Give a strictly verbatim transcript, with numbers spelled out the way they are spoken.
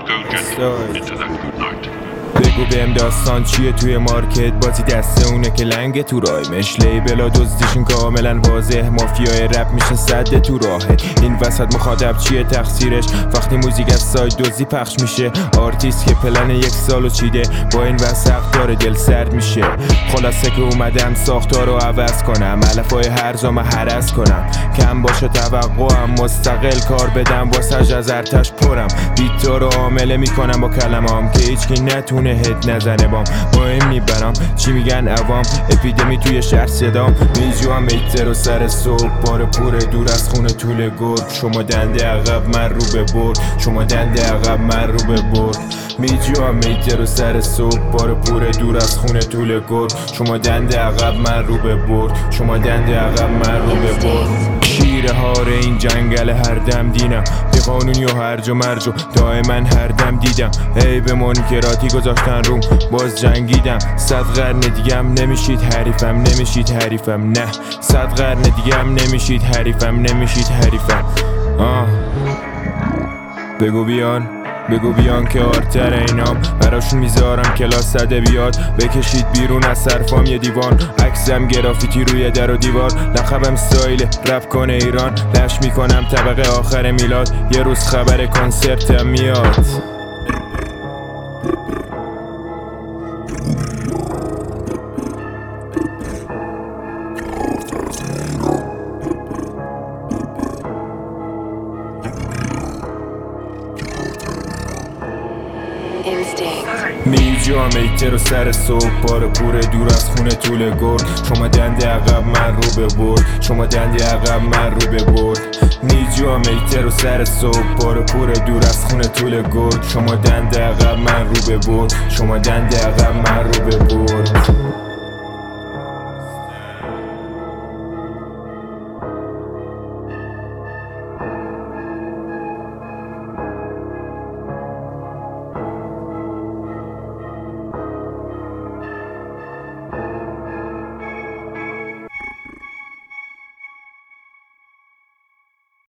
بگو بهم داستان چیه توی مارکت، بازی دسته اونه که لنگ تو رایمش، لیبلا دزدیشون کاملا واضح، مافیای رپ میشه صد تو راهه. این وسط مخاطب چیه تقصیرش وقتی موزیک از سایت دوزی پخش میشه؟ آرتیست که پلن یک سالو چیده با این وسط داره دل سرد میشه. خلاصه که اومدم ساختار رو عوض کنم، علفای هرزام هرس کنم، کم باشه توقعم، مستقل کار بدم واسه از ارتش پرم، بیتا رو عامله میکنم با کلمام که هیچکی نتونه هد نزنه بام. مهم نی برام چی میگن عوام، اپیدمی توی شهر صدام، میجوام میتر و سر صبح بار پوره دور از خونه طول گرد، شما دنده عقب من رو به برد، شما دنده عقب من رو به برد، میجوام میتر و سر صبح بار پوره دور از خونه طول گرد، شما دنده عقب من رو به برد، شما دنده عقب من رو به برد. شیر هاره این جنگل هر دم دینم، بی قانونی و هرج و مرج و دائما هر دم دیدم، ای به منکراتی گذاشتن روم باز جنگیدم. صد قرن دیگم نمیشید حریفم، نمیشید حریفم، نه صد قرن دیگم نمیشید حریفم، نمیشید حریفم. آه بگو بیان بگو بیان که آرتر اینام، براشون میذارم کلاس ادبیات، بکشید بیرون از صرفام یه دیوان، عکسم گرافیتی روی در و دیوار، لقبم استایل رپ کنه ایران، لش میکنم طبقه آخر میلاد، یه روز خبر کنسرتم میاد. میجوام ایتر و سر صبح بار پوره دور از خونه طول گرد، شما دنده عقب من رو به برد، شما دنده عقب من رو به برد، میجوام ایتر و سر صبح بار پوره دور از خونه طول گرد، شما دنده عقب من رو به برد، شما دنده عقب من رو به برد.